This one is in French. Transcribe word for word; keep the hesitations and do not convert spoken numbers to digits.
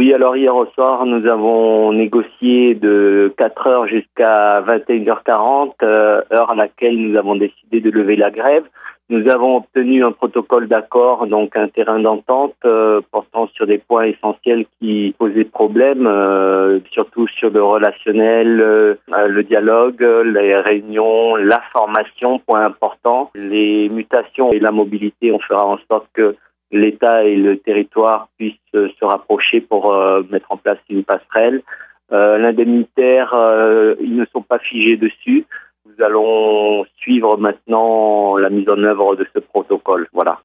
Oui, alors hier au soir, nous avons négocié de quatre heures jusqu'à vingt et une heures quarante, euh, heure à laquelle nous avons décidé de lever la grève. Nous avons obtenu un protocole d'accord, donc un terrain d'entente euh, portant sur des points essentiels qui posaient problème, euh, surtout sur le relationnel, euh, le dialogue, les réunions, la formation, point important, les mutations et la mobilité. On fera en sorte que l'État et le territoire puissent euh, se rapprocher pour euh, mettre en place une passerelle. Euh, l'indemnitaire, euh, ils ne sont pas figés dessus. Nous allons suivre maintenant la mise en œuvre de ce protocole. Voilà.